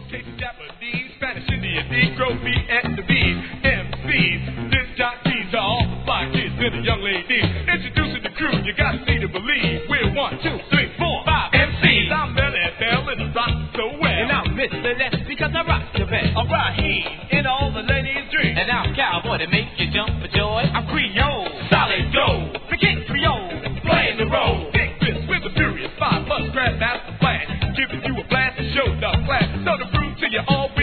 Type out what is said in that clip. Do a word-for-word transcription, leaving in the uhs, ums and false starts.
Cajun, Japanese, Spanish, Indian, Negro, Vietnamese, M Cs, disc jockeys, all the fly kids and the young ladies. Introducing the crew, you gotta see to believe. We're one, two, three, four, five M Cs. I'm Belly Bell and I rock so well. And I'm Mister Les because I rock the best. I'm Raheem in all the ladies' dreams. And I'm Cowboy to make you jump for joy. I'm Creole, solid gold, The King Creole, playing the role. Big fist with the furious five plus grandmaster plan, giving you a blast to show the class. So the fruit to you all.